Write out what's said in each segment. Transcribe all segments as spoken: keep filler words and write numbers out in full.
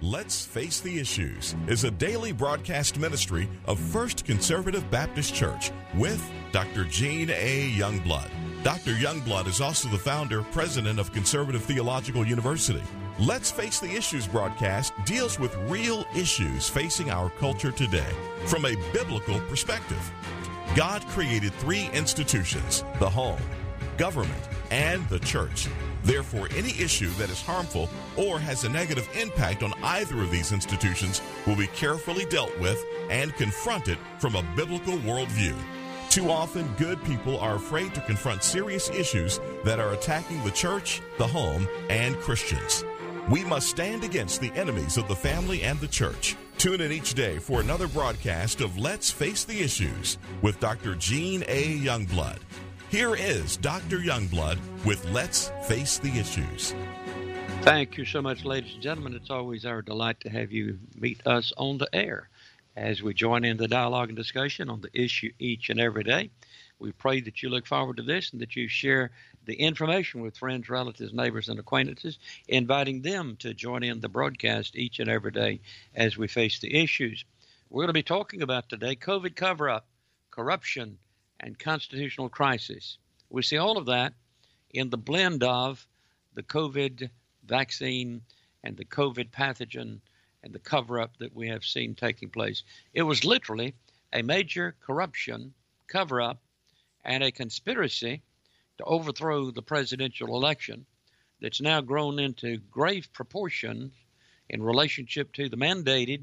Let's Face the Issues is a daily broadcast ministry of First Conservative Baptist Church with Doctor Gene A. Youngblood. Doctor Youngblood is also the founder, president of Conservative Theological University. Let's Face the Issues broadcast deals with real issues facing our culture today from a biblical perspective. God created three institutions: the home, government, and the church. Therefore, any issue that is harmful or has a negative impact on either of these institutions will be carefully dealt with and confronted from a biblical worldview. Too often, good people are afraid to confront serious issues that are attacking the church, the home, and Christians. We must stand against the enemies of the family and the church. Tune in each day for another broadcast of Let's Face the Issues with Doctor Gene A. Youngblood. Here is Doctor Youngblood with Let's Face the Issues. Thank you so much, ladies and gentlemen. It's always our delight to have you meet us on the air as we join in the dialogue and discussion on the issue each and every day. We pray that you look forward to this and that you share the information with friends, relatives, neighbors, and acquaintances, inviting them to join in the broadcast each and every day as we face the issues. We're going to be talking about today COVID cover-up, corruption, and constitutional crisis. We see all of that in the blend of the COVID vaccine and the COVID pathogen and the cover-up that we have seen taking place. It was literally a major corruption cover-up and a conspiracy to overthrow the presidential election that's now grown into grave proportions in relationship to the mandated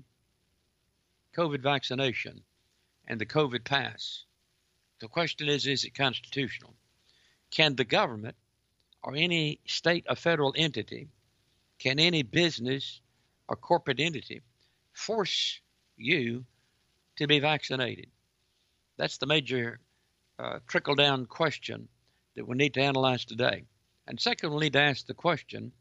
COVID vaccination and the COVID pass. The question is, is it constitutional? Can the government or any state or federal entity, can any business or corporate entity force you to be vaccinated? That's the major uh, trickle-down question that we need to analyze today. And second, we need to ask the question,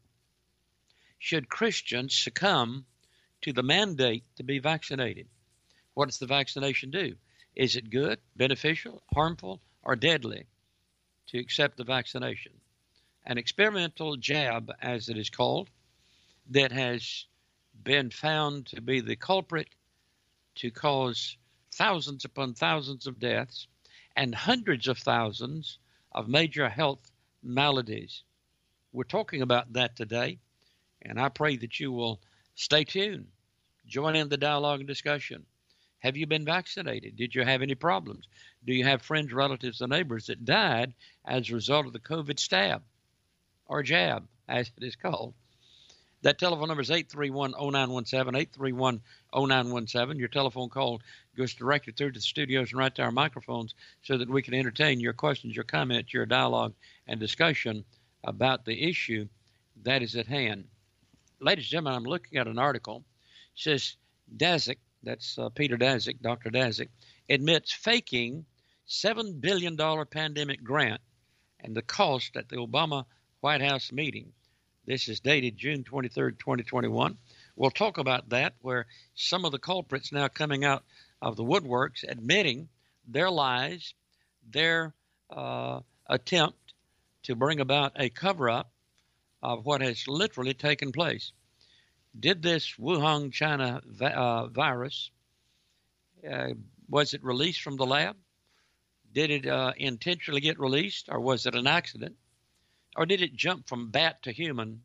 should Christians succumb to the mandate to be vaccinated? What does the vaccination do? Is it good, beneficial, harmful, or deadly to accept the vaccination? An experimental jab, as it is called, that has been found to be the culprit to cause thousands upon thousands of deaths and hundreds of thousands of major health maladies. We're talking about that today, and I pray that you will stay tuned. Join in the dialogue and discussion. Have you been vaccinated? Did you have any problems? Do you have friends, relatives, and neighbors that died as a result of the COVID stab or jab, as it is called? That telephone number is eight three one, oh nine one seven, eight three one, oh nine one seven. Your telephone call goes directly through to the studios and right to our microphones so that we can entertain your questions, your comments, your dialogue, and discussion about the issue that is at hand. Ladies and gentlemen, I'm looking at an article. It says Daszak, that's uh, Peter Daszak, Doctor Daszak, admits faking seven billion dollars pandemic grant and the cost at the Obama White House meeting. This is dated June twenty-third, twenty twenty-one. We'll talk about that, where some of the culprits now coming out of the woodworks admitting their lies, their uh, attempt to bring about a cover-up of what has literally taken place. Did this Wuhan, China uh, virus, uh, was it released from the lab? Did it uh, intentionally get released, or was it an accident? Or did it jump from bat to human,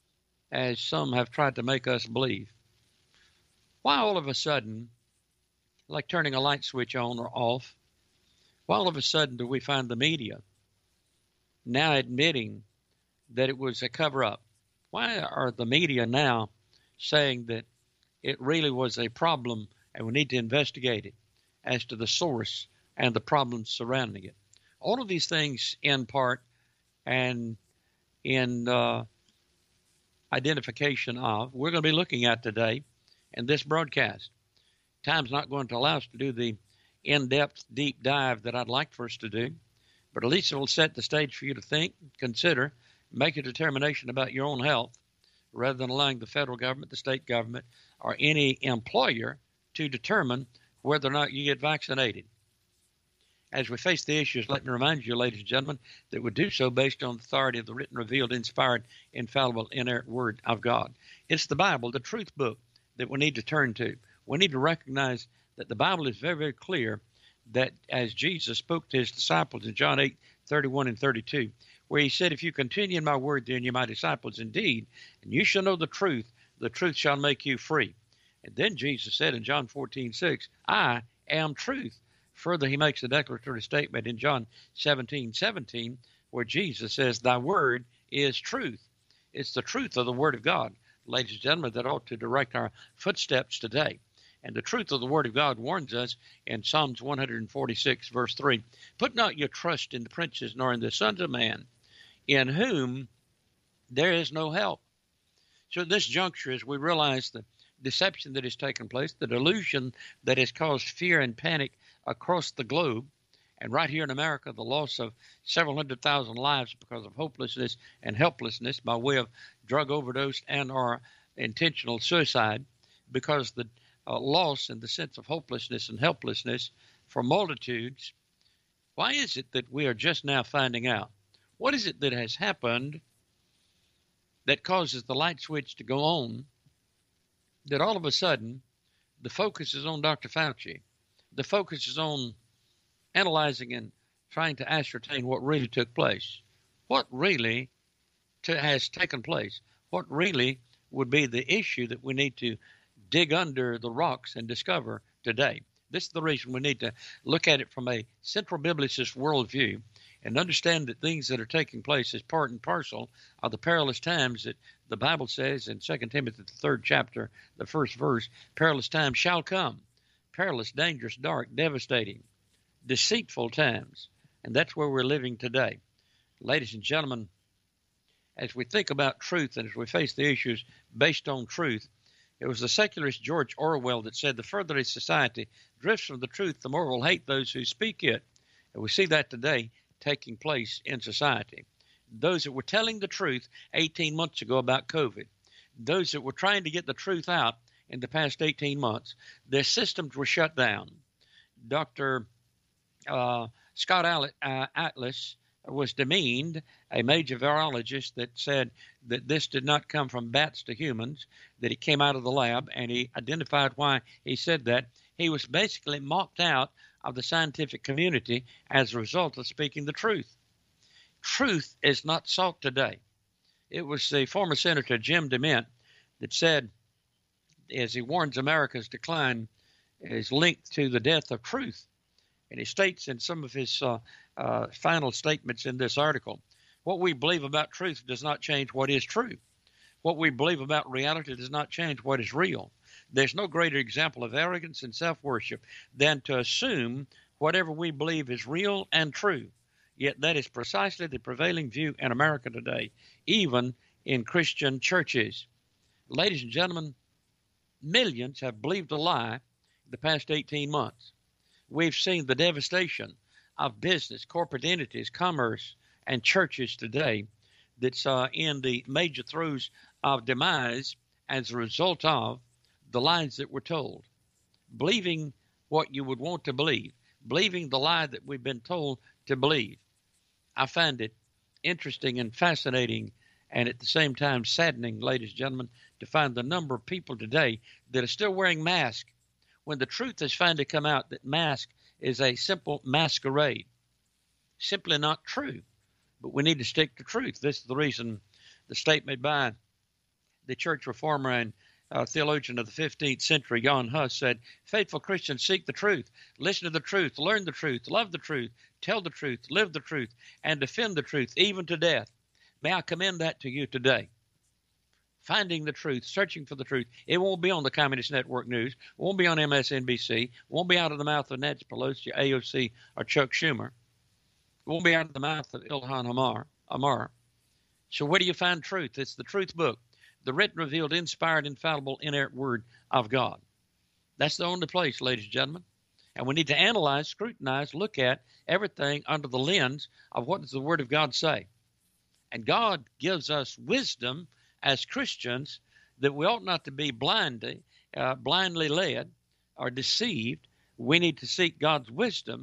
as some have tried to make us believe? Why all of a sudden, like turning a light switch on or off, why all of a sudden do we find the media now admitting that it was a cover-up? Why are the media now saying that it really was a problem and we need to investigate it as to the source and the problems surrounding it? All of these things in part and in uh, identification of, we're going to be looking at today in this broadcast. Time's not going to allow us to do the in-depth, deep dive that I'd like for us to do, but at least it will set the stage for you to think, consider, make a determination about your own health, rather than allowing the federal government, the state government, or any employer to determine whether or not you get vaccinated. As we face the issues, let me remind you, ladies and gentlemen, that we do so based on the authority of the written, revealed, inspired, infallible, inerrant Word of God. It's the Bible, the truth book, that we need to turn to. We need to recognize that the Bible is very, very clear that as Jesus spoke to his disciples in John eight, thirty-one and thirty-two, where he said, if you continue in my word, then you're my disciples indeed, and you shall know the truth, the truth shall make you free. And then Jesus said in John fourteen, six, I am truth. Further, he makes a declaratory statement in John seventeen, seventeen, where Jesus says, thy word is truth. It's the truth of the word of God, ladies and gentlemen, that ought to direct our footsteps today. And the truth of the word of God warns us in Psalms one forty-six, verse three, put not your trust in the princes nor in the sons of man, in whom there is no help. So at this juncture, as we realize the deception that has taken place, the delusion that has caused fear and panic across the globe, and right here in America, the loss of several hundred thousand lives because of hopelessness and helplessness by way of drug overdose and or intentional suicide, because the uh, loss and the sense of hopelessness and helplessness for multitudes. Why is it that we are just now finding out? What is it that has happened that causes the light switch to go on, that all of a sudden the focus is on Doctor Fauci? The focus is on analyzing and trying to ascertain what really took place. What really to, has taken place? What really would be the issue that we need to dig under the rocks and discover today? This is the reason we need to look at it from a central biblicist worldview and understand that things that are taking place is part and parcel of the perilous times that the Bible says in Second Timothy, the third chapter, the first verse, perilous times shall come. Perilous, dangerous, dark, devastating, deceitful times. And that's where we're living today. Ladies and gentlemen, as we think about truth and as we face the issues based on truth, it was the secularist George Orwell that said, the further a society drifts from the truth, the more will hate those who speak it. And we see that today taking place in society. Those that were telling the truth eighteen months ago about COVID, those that were trying to get the truth out in the past eighteen months, their systems were shut down. Doctor Uh, Scott Atlas was demeaned, a major virologist that said that this did not come from bats to humans, that it came out of the lab, and he identified why he said that. He was basically mocked out of the scientific community as a result of speaking the truth. Truth is not sought today. It was the former Senator Jim DeMint that said, as he warns America's decline is linked to the death of truth. And he states in some of his uh, uh, final statements in this article, what we believe about truth does not change what is true. What we believe about reality does not change what is real. There's no greater example of arrogance and self-worship than to assume whatever we believe is real and true. Yet that is precisely the prevailing view in America today, even in Christian churches. Ladies and gentlemen, millions have believed a lie the past eighteen months. We've seen the devastation of business, corporate entities, commerce, and churches today that's uh, in the major throes of demise as a result of the lies that were told. Believing what you would want to believe, believing the lie that we've been told to believe. I find it interesting and fascinating and at the same time saddening, ladies and gentlemen, to find the number of people today that are still wearing masks when the truth has finally come out that mask is a simple masquerade. Simply not true. But we need to stick to truth. This is the reason the statement by the church reformer and uh, theologian of the fifteenth century, Jan Hus, said, faithful Christians seek the truth, listen to the truth, learn the truth, love the truth, tell the truth, live the truth, and defend the truth, even to death. May I commend that to you today. Finding the truth, searching for the truth. It won't be on the Communist Network News. It won't be on M S N B C. It won't be out of the mouth of Nancy Pelosi, A O C, or Chuck Schumer. It won't be out of the mouth of Ilhan Omar. Omar. So where do you find truth? It's the truth book, the written, revealed, inspired, infallible, inerrant word of God. That's the only place, ladies and gentlemen. And we need to analyze, scrutinize, look at everything under the lens of what does the Word of God say. And God gives us wisdom as Christians that we ought not to be blindly, uh, blindly led or deceived. We need to seek God's wisdom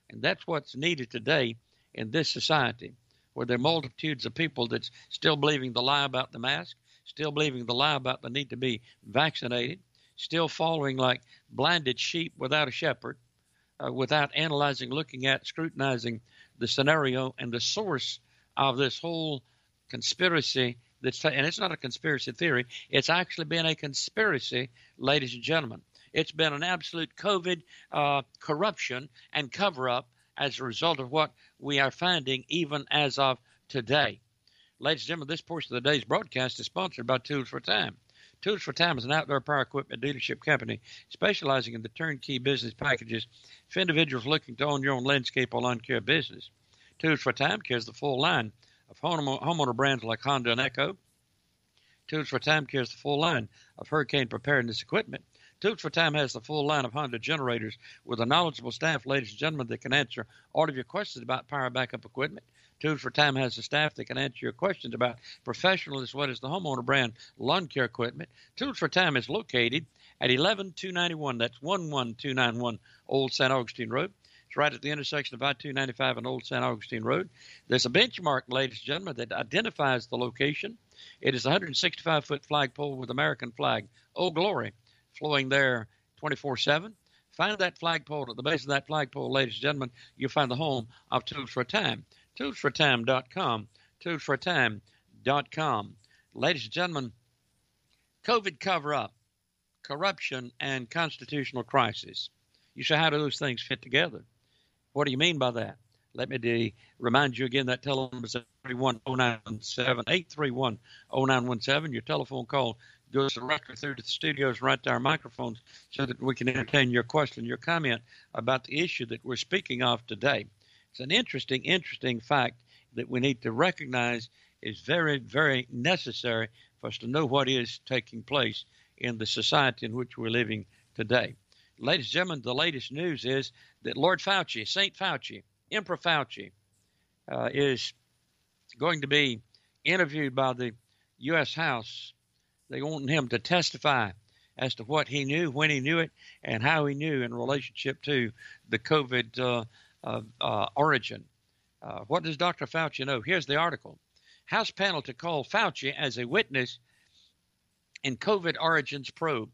And that's what's needed today in this society, where there are multitudes of people that's still believing the lie about the mask, still believing the lie about the need to be vaccinated, still following like blinded sheep without a shepherd, uh, without analyzing, looking at, scrutinizing the scenario and the source of this whole conspiracy. That's, and it's not a conspiracy theory. It's actually been a conspiracy, ladies and gentlemen. It's been an absolute COVID uh, corruption and cover-up as a result of what we are finding even as of today. Ladies and gentlemen, this portion of the day's broadcast is sponsored by Tools for Time. Tools for Time is an outdoor power equipment dealership company specializing in the turnkey business packages for individuals looking to own your own landscape or lawn care business. Tools for Time carries the full line of homeowner brands like Honda and Echo. Tools for Time carries the full line of hurricane preparedness equipment. Tools for Time has the full line of Honda generators with a knowledgeable staff, ladies and gentlemen, that can answer all of your questions about power backup equipment. Tools for Time has a staff that can answer your questions about professional as well as the homeowner brand lawn care equipment. Tools for Time is located at eleven two ninety-one. That's one one two nine one Old Saint Augustine Road. It's right at the intersection of I two ninety-five and Old Saint Augustine Road. There's a benchmark, ladies and gentlemen, that identifies the location. It is a one hundred sixty-five foot flagpole with American flag, Oh Glory, flowing there twenty-four seven. Find that flagpole. At the base of that flagpole, ladies and gentlemen, you'll find the home of Tools for Time. tools for time dot com. tools for time dot com. Ladies and gentlemen, COVID cover-up, corruption, and constitutional crisis. You say, how do those things fit together? What do you mean by that? Let me de- remind you again that telephone number is eight three one oh nine one seven, eight three one oh nine one seven. Your telephone call goes directly through to the studios, right to our microphones, so that we can entertain your question, your comment about the issue that we're speaking of today. It's an interesting, interesting fact that we need to recognize is very, very necessary for us to know what is taking place in the society in which we're living today. Ladies and gentlemen, the latest news is that Lord Fauci, Saint Fauci, Emperor Fauci, uh, is going to be interviewed by the U S House. They want him to testify as to what he knew, when he knew it, and how he knew in relationship to the COVID uh, uh, uh, origin. Uh, what does Doctor Fauci know? Here's the article. House panel to call Fauci as a witness in COVID origins probe.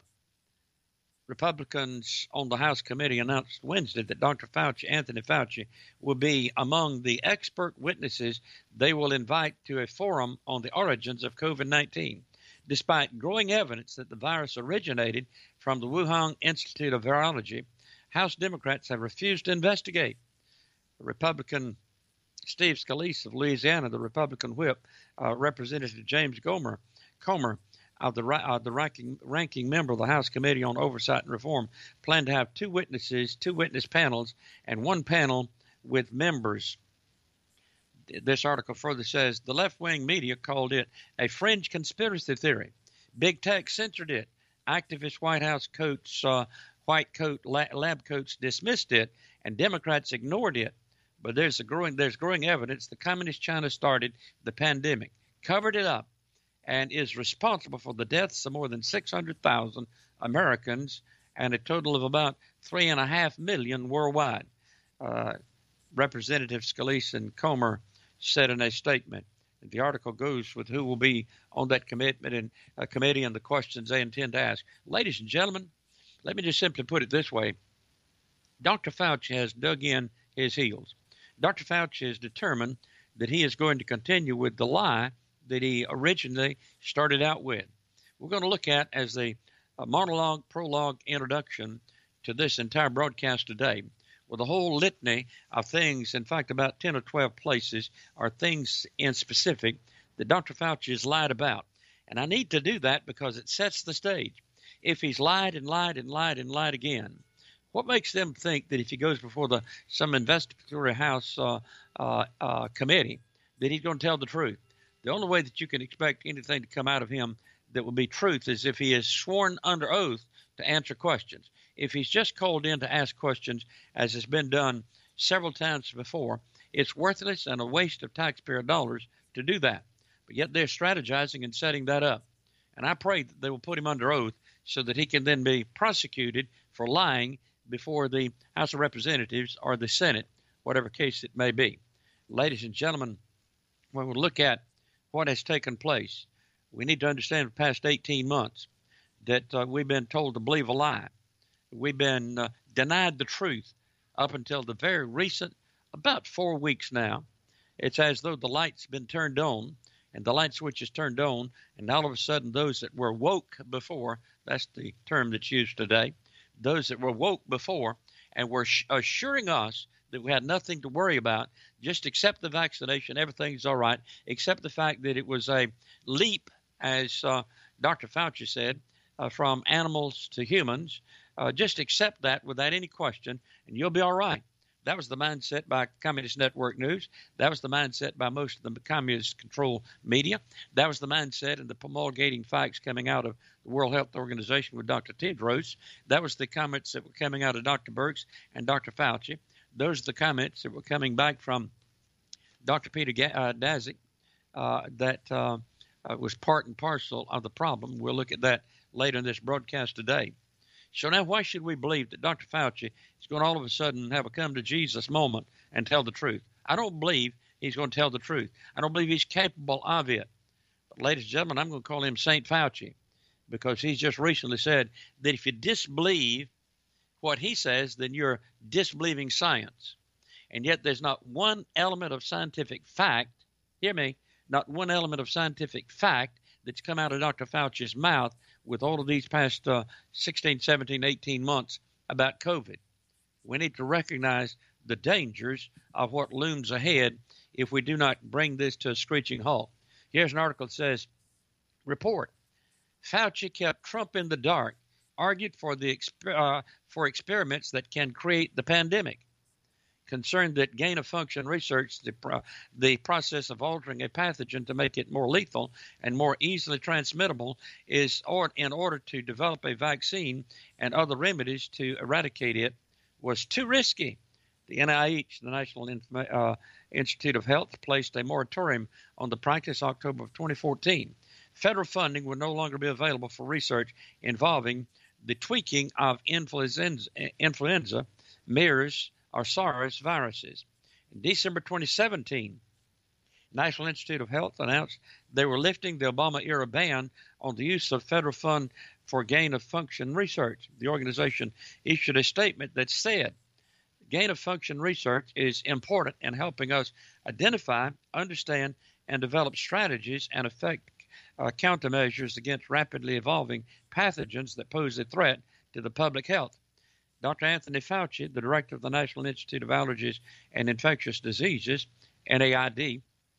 Republicans on the House committee announced Wednesday that Doctor Fauci, Anthony Fauci, will be among the expert witnesses they will invite to a forum on the origins of COVID nineteen, despite growing evidence that the virus originated from the Wuhan Institute of Virology. House Democrats have refused to investigate. The Republican Steve Scalise of Louisiana, the Republican whip, uh, Representative James Gomer, Comer, of the, uh, the ranking, ranking member of the House Committee on Oversight and Reform, plan to have two witnesses, two witness panels, and one panel with members. This article further says the left-wing media called it a fringe conspiracy theory. Big tech censored it. Activist White House coats, uh, white coat lab coats dismissed it, and Democrats ignored it. But there's a growing there's growing evidence the communist China started the pandemic, covered it up, and is responsible for the deaths of more than six hundred thousand Americans and a total of about three and a half million worldwide. Uh, Representative Scalise and Comer said in a statement. The article goes with who will be on that commitment and uh, committee and the questions they intend to ask. Ladies and gentlemen, let me just simply put it this way. Doctor Fauci has dug in his heels. Doctor Fauci is determined that he is going to continue with the lie that he originally started out with. We're going to look at as the uh, monologue, prologue, introduction to this entire broadcast today, with a whole litany of things, in fact, about ten or twelve places are things in specific that Doctor Fauci has lied about. And I need to do that because it sets the stage. If he's lied and lied and lied and lied again, what makes them think that if he goes before the some investigatory House uh, uh, uh, committee that he's going to tell the truth? The only way that you can expect anything to come out of him that will be truth is if he is sworn under oath to answer questions. If he's just called in to ask questions, as has been done several times before, it's worthless and a waste of taxpayer dollars to do that. But yet they're strategizing and setting that up. And I pray that they will put him under oath so that he can then be prosecuted for lying before the House of Representatives or the Senate whatever case it may be. Ladies and gentlemen, when we look at what has taken place, we need to understand the past eighteen months that uh, we've been told to believe a lie. We've been uh, denied the truth up until the very recent, about four weeks now. It's as though the light's been turned on, and the light switch is turned on, and all of a sudden those that were woke before, that's the term that's used today, those that were woke before and were assuring us that we had nothing to worry about, just accept the vaccination, everything's all right, except the fact that it was a leap, as uh, Doctor Fauci said, uh, from animals to humans. Uh, just accept that without any question, and you'll be all right. That was the mindset by Communist Network News. That was the mindset by most of the communist-controlled media. That was the mindset and the promulgating facts coming out of the World Health Organization with Doctor Tedros. That was the comments that were coming out of Doctor Birx and Doctor Fauci. Those are the comments that were coming back from Doctor Peter uh, Daszak uh, that uh, uh, was part and parcel of the problem. We'll look at that later in this broadcast today. So now why should we believe that Doctor Fauci is going to all of a sudden have a come-to-Jesus moment and tell the truth? I don't believe he's going to tell the truth. I don't believe he's capable of it. But ladies and gentlemen, I'm going to call him Saint Fauci because he's just recently said that if you disbelieve what he says, then you're disbelieving science. And yet there's not one element of scientific fact, hear me, not one element of scientific fact that's come out of Doctor Fauci's mouth with all of these past uh, sixteen, seventeen, eighteen months about COVID. We need to recognize the dangers of what looms ahead if we do not bring this to a screeching halt. Here's an article that says, report, Fauci kept Trump in the dark, argued for the uh, for experiments that can create the pandemic. Concerned that gain-of-function research, the, pro- the process of altering a pathogen to make it more lethal and more easily transmittable, is or, in order to develop a vaccine and other remedies to eradicate it, was too risky. The N I H, the National Inf- uh, Institute of Health, placed a moratorium on the practice October of twenty fourteen. Federal funding would no longer be available for research involving the tweaking of influenza, influenza MERS, or SARS viruses. In December twenty seventeen, National Institute of Health announced they were lifting the Obama-era ban on the use of federal fund for gain-of-function research. The organization issued a statement that said, gain-of-function research is important in helping us identify, understand, and develop strategies and effect uh, countermeasures against rapidly evolving pathogens that pose a threat to the public health. Doctor Anthony Fauci, the director of the National Institute of Allergies and Infectious Diseases, N A I D,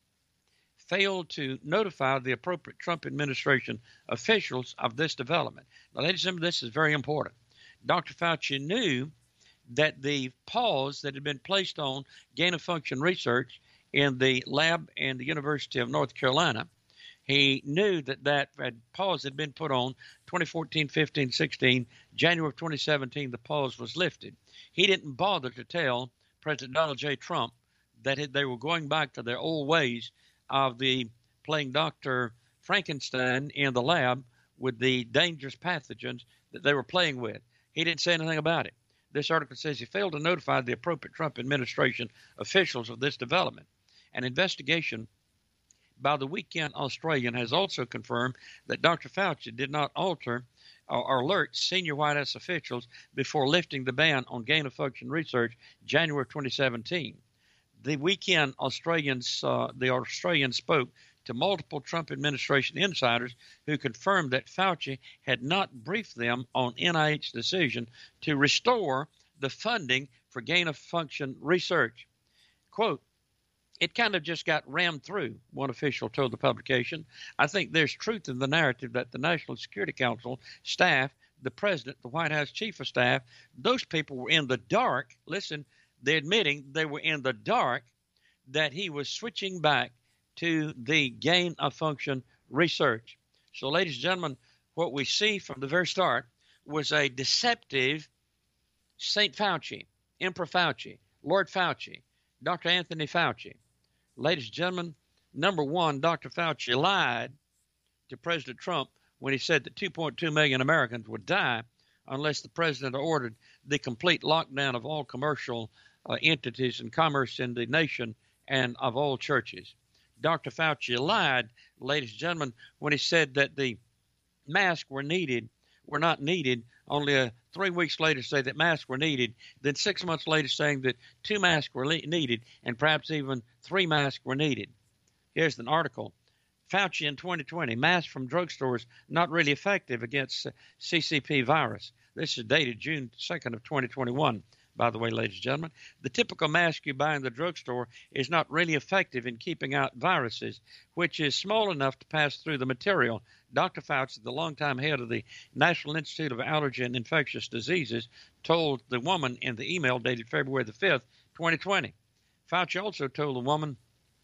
failed to notify the appropriate Trump administration officials of this development. Now, ladies and gentlemen, this is very important. Doctor Fauci knew that the pause that had been placed on gain-of-function research in the lab in the University of North Carolina, he knew that that pause had been put on twenty fourteen, fifteen, sixteen. January of twenty seventeen, the pause was lifted. He didn't bother to tell President Donald J. Trump that they were going back to their old ways of the playing Doctor Frankenstein in the lab with the dangerous pathogens that they were playing with. He didn't say anything about it. This article says he failed to notify the appropriate Trump administration officials of this development. An investigation by the Weekend Australian has also confirmed that Doctor Fauci did not alter or alert senior White House officials before lifting the ban on gain-of-function research January twenty seventeen. The Weekend Australians, uh, the Australian spoke to multiple Trump administration insiders who confirmed that Fauci had not briefed them on N I H's decision to restore the funding for gain-of-function research. Quote, it kind of just got rammed through, one official told the publication. I think there's truth in the narrative that the National Security Council staff, the president, the White House chief of staff, those people were in the dark. Listen, they're admitting they were in the dark that he was switching back to the gain-of-function research. So, ladies and gentlemen, what we see from the very start was a deceptive Saint Fauci, Emperor Fauci, Lord Fauci, Doctor Anthony Fauci. Ladies and gentlemen, number one, Doctor Fauci lied to President Trump when he said that two point two million Americans would die unless the president ordered the complete lockdown of all commercial uh, entities and commerce in the nation and of all churches. Doctor Fauci lied, ladies and gentlemen, when he said that the masks were needed, were not needed, only uh, three weeks later say that masks were needed, then six months later saying that two masks were le- needed, and perhaps even three masks were needed. Here's an article. Fauci in twenty twenty, masks from drugstores not really effective against C C P virus. This is dated June second of twenty twenty-one. By the way, ladies and gentlemen, the typical mask you buy in the drugstore is not really effective in keeping out viruses, which is small enough to pass through the material. Doctor Fauci, the longtime head of the National Institute of Allergy and Infectious Diseases, told the woman in the email dated February the fifth, twenty twenty. Fauci also told the woman,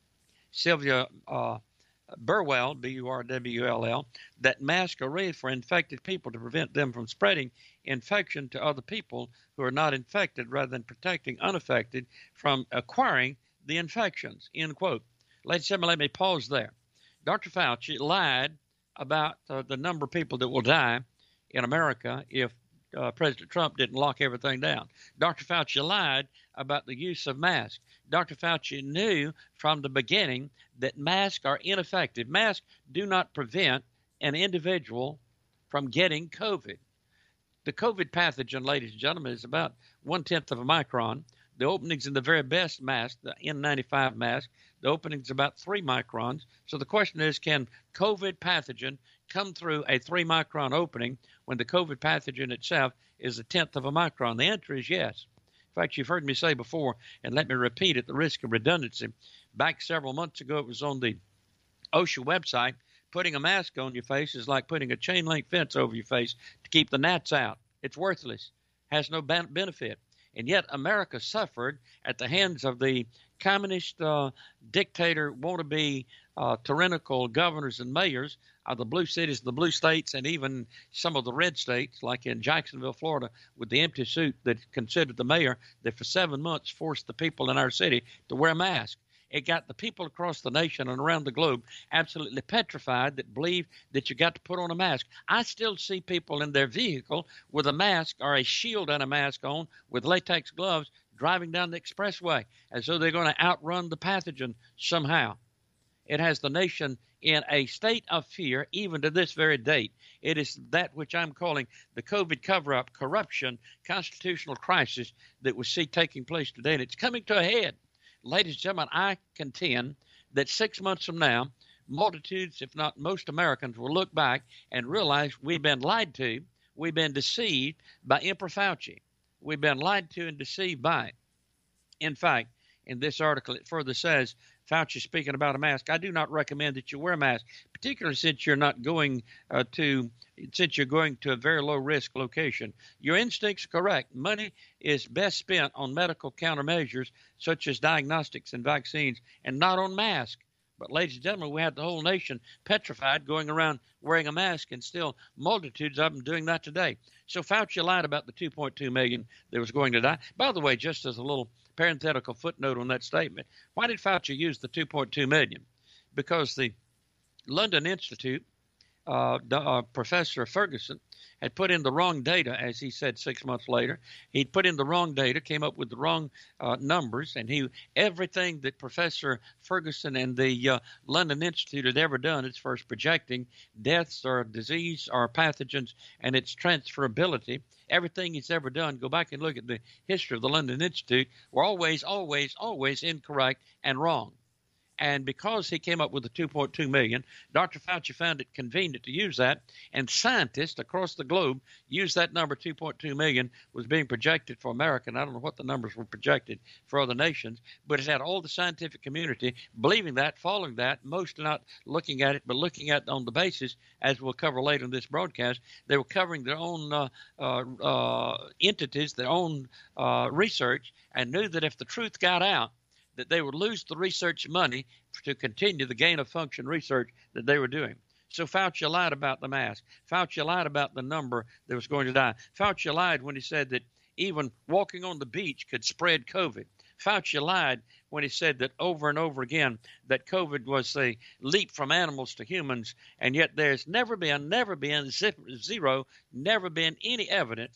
Sylvia uh, Burwell, B U R W L L, that masks are raised for infected people to prevent them from spreading infection to other people who are not infected, rather than protecting unaffected from acquiring the infections, end quote. Ladies and gentlemen, let me pause there. Doctor Fauci lied about uh, the number of people that will die in America if uh, President Trump didn't lock everything down. Doctor Fauci lied about the use of masks. Doctor Fauci knew from the beginning that masks are ineffective. Masks do not prevent an individual from getting COVID. The COVID pathogen, ladies and gentlemen, is about one-tenth of a micron. The openings in the very best mask, the N ninety-five mask, the openings about three microns. So the question is, can COVID pathogen come through a three-micron opening when the COVID pathogen itself is a tenth of a micron? The answer is yes. In fact, you've heard me say before, and let me repeat at the risk of redundancy, back several months ago, it was on the OSHA website, putting a mask on your face is like putting a chain link fence over your face to keep the gnats out. It's worthless, has no benefit. And yet America suffered at the hands of the communist uh, dictator, wannabe uh, tyrannical governors and mayors of the blue cities, the blue states, and even some of the red states, like in Jacksonville, Florida, with the empty suit that considered the mayor that for seven months forced the people in our city to wear a mask. It got the people across the nation and around the globe absolutely petrified that believed that you got to put on a mask. I still see people in their vehicle with a mask or a shield and a mask on with latex gloves driving down the expressway as though they're going to outrun the pathogen somehow. It has the nation in a state of fear, even to this very date. It is that which I'm calling the COVID cover-up, corruption, constitutional crisis that we see taking place today, and it's coming to a head. Ladies and gentlemen, I contend that six months from now, multitudes, if not most Americans, will look back and realize we've been lied to, we've been deceived by Emperor Fauci. We've been lied to and deceived by it. In fact, in this article, it further says, Fauci speaking about a mask, I do not recommend that you wear a mask, particularly since you're not going uh, to, since you're going to a very low risk location. Your instincts are correct. Money is best spent on medical countermeasures such as diagnostics and vaccines and not on masks. But ladies and gentlemen, we had the whole nation petrified going around wearing a mask, and still multitudes of them doing that today. So Fauci lied about the two point two million that was going to die. By the way, just as a little parenthetical footnote on that statement, why did Fauci use the two point two million? Because the London Institute, uh, uh, Professor Ferguson, had put in the wrong data, as he said six months later. He'd put in the wrong data, came up with the wrong uh, numbers, and he everything that Professor Ferguson and the uh, London Institute had ever done as far as projecting deaths or disease or pathogens and its transferability, everything he's ever done, go back and look at the history of the London Institute, were always, always, always incorrect and wrong. And because he came up with the two point two million, Doctor Fauci found it convenient to use that, and scientists across the globe used that number. Two point two million was being projected for America, and I don't know what the numbers were projected for other nations, but it had all the scientific community believing that, following that, most not looking at it, but looking at it on the basis, as we'll cover later in this broadcast, they were covering their own uh, uh, uh, entities, their own uh, research, and knew that if the truth got out, that they would lose the research money to continue the gain-of-function research that they were doing. So Fauci lied about the mask. Fauci lied about the number that was going to die. Fauci lied when he said that even walking on the beach could spread COVID. Fauci lied when he said that over and over again that COVID was a leap from animals to humans, and yet there's never been, never been, zero, never been any evidence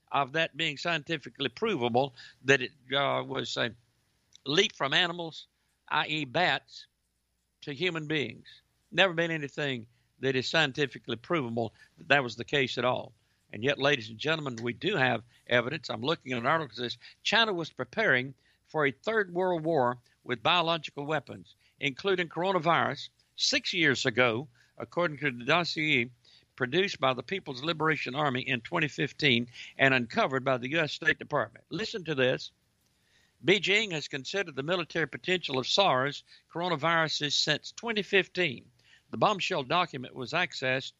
of that being scientifically provable that it uh, was a leap from animals, that is bats, to human beings. Never been anything that is scientifically provable that that was the case at all. And yet, ladies and gentlemen, we do have evidence. I'm looking at an article that says China was preparing for a third world war with biological weapons, including coronavirus, six years ago, according to the dossier produced by the People's Liberation Army in twenty fifteen and uncovered by the U S State Department. Listen to this. Beijing has considered the military potential of SARS coronaviruses since twenty fifteen. The bombshell document was accessed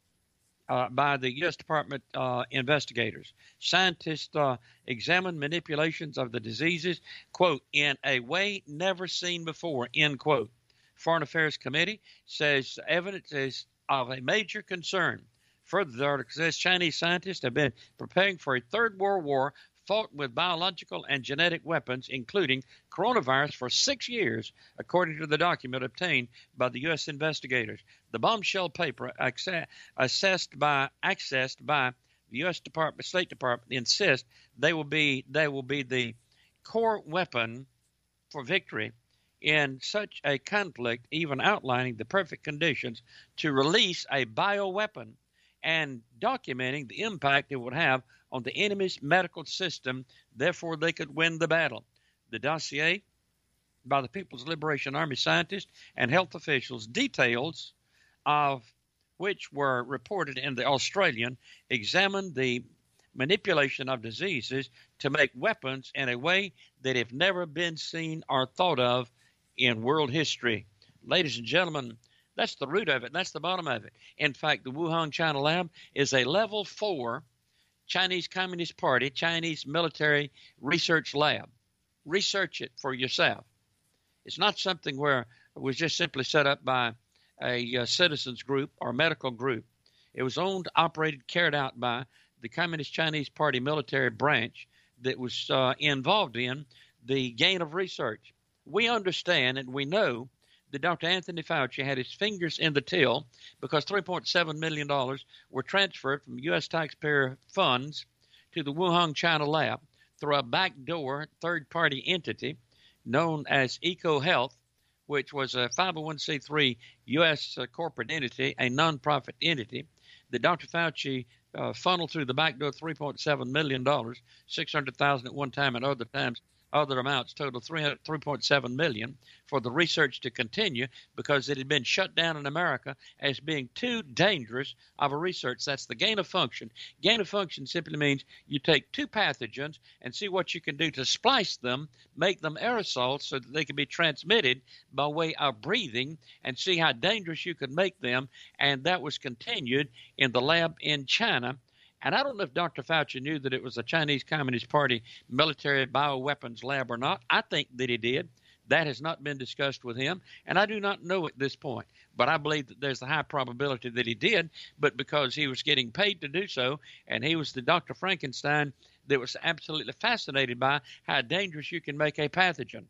uh, by the U S Department uh, investigators. Scientists uh, examined manipulations of the diseases, quote, in a way never seen before, end quote. Foreign Affairs Committee says evidence is of a major concern. Further, the article says Chinese scientists have been preparing for a third world war fought with biological and genetic weapons, including coronavirus, for six years, according to the document obtained by the U S investigators. The bombshell paper access, assessed by, accessed by the U S Department, State Department insists they will be they will be the core weapon for victory in such a conflict, even outlining the perfect conditions to release a bioweapon and documenting the impact it would have on the enemy's medical system. Therefore, they could win the battle. The dossier by the People's Liberation Army scientists and health officials, details of which were reported in the Australian, examined the manipulation of diseases to make weapons in a way that have never been seen or thought of in world history. Ladies and gentlemen, that's the root of it. That's the bottom of it. In fact, the Wuhan China lab is a level four Chinese Communist Party, Chinese military research lab. Research it for yourself. It's not something where it was just simply set up by a uh, citizens group or medical group. It was owned, operated, carried out by the Communist Chinese Party military branch that was uh, involved in the gain of research. We understand and we know that Doctor Anthony Fauci had his fingers in the till because three point seven million dollars were transferred from U S taxpayer funds to the Wuhan China lab through a backdoor third-party entity known as EcoHealth, which was a five oh one c three U S uh, corporate entity, a nonprofit entity, that Doctor Fauci uh, funneled through the backdoor three point seven million dollars, six hundred thousand dollars at one time and other times. Other amounts total three point seven million dollars for the research to continue because it had been shut down in America as being too dangerous of a research. That's the gain of function. Gain of function simply means you take two pathogens and see what you can do to splice them, make them aerosols so that they can be transmitted by way of breathing and see how dangerous you can make them. And that was continued in the lab in China. And I don't know if Doctor Fauci knew that it was a Chinese Communist Party military bioweapons lab or not. I think that he did. That has not been discussed with him, and I do not know at this point. But I believe that there's a high probability that he did, but because he was getting paid to do so, and he was the Doctor Frankenstein that was absolutely fascinated by how dangerous you can make a pathogen.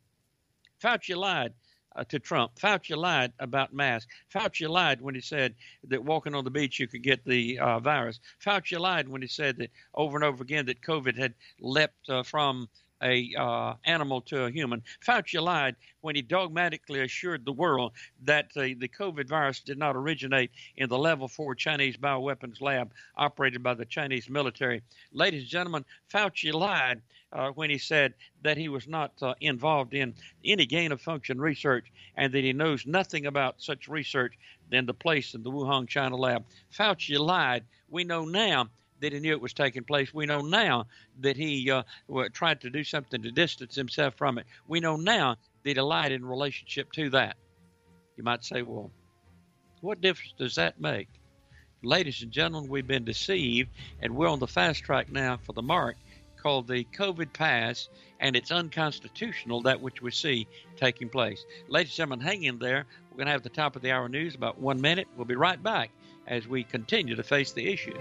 Fauci lied Uh, to Trump. Fauci lied about masks. Fauci lied when he said that walking on the beach you could get the uh, virus. Fauci lied when he said that over and over again that COVID had leapt uh, from a uh, animal to a human. Fauci lied when he dogmatically assured the world that uh, the COVID virus did not originate in the level four Chinese bioweapons lab operated by the Chinese military. Ladies and gentlemen, Fauci lied uh, when he said that he was not uh, involved in any gain of function research and that he knows nothing about such research than the place in the Wuhan China lab. Fauci lied. We know now that he knew it was taking place. We know now that he uh, tried to do something to distance himself from it. We know now that he lied in relationship to that. You might say, well, what difference does that make? Ladies and gentlemen, we've been deceived, and we're on the fast track now for the mark called the COVID pass, and it's unconstitutional, that which we see taking place. Ladies and gentlemen, hang in there. We're going to have the top of the hour news about one minute. We'll be right back as we continue to face the issues.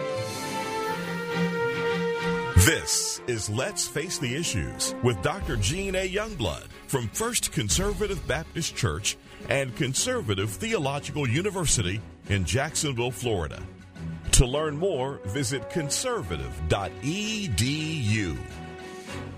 This is Let's Face the Issues with Doctor Gene A. Youngblood from First Conservative Baptist Church and Conservative Theological University in Jacksonville, Florida. To learn more, visit conservative dot e d u.